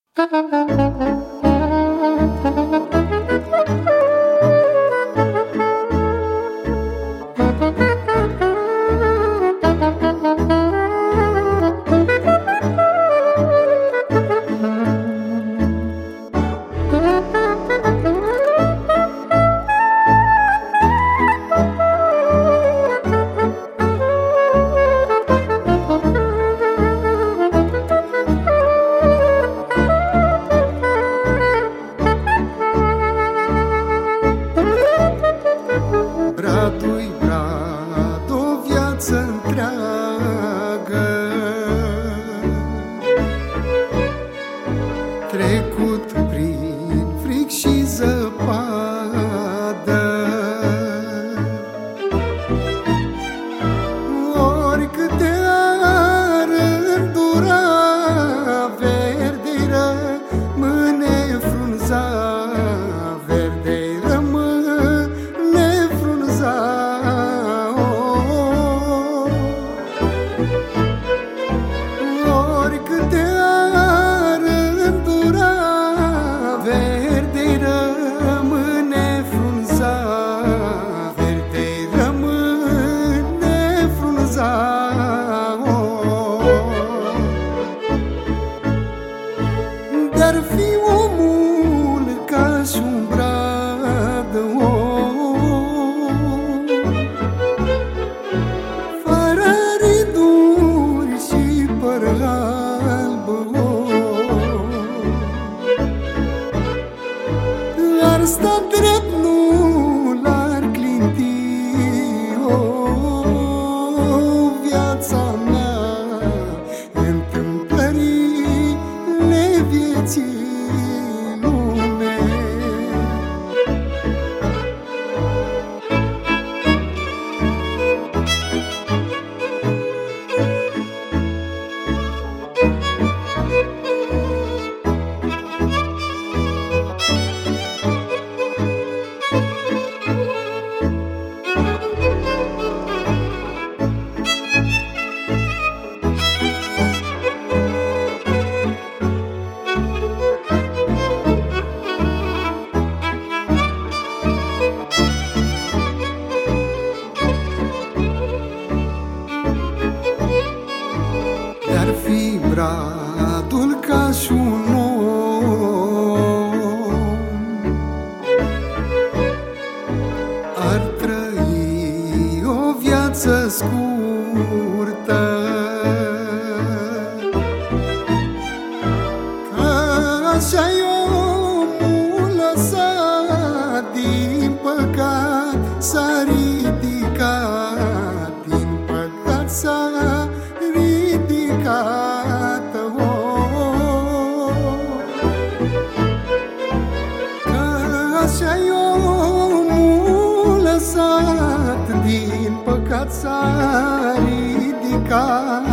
Bradul-i brad, o viață întreagă, trecut prin fric și zăpadă. Oricât de ar îndura, verde-i rămâne frunza, verde-i rămâne frunza. Oricât de ar îndura, verde-i rămâne frunza, verde-i rămâne frunza. Dar fi omul ca și un brad, fără riduri și păr alb, ar sta drept, nu l-ar clinti. Viața mea, întâmplările vieții lume. Ar fi bradul ca și un om, ar trăi o viață scurtă, că așa-i omul lăsat, din păcat s-a ridicat, din păcat s-a ridicat. Că așa-i omul lăsat, din păcat s-a ridicat.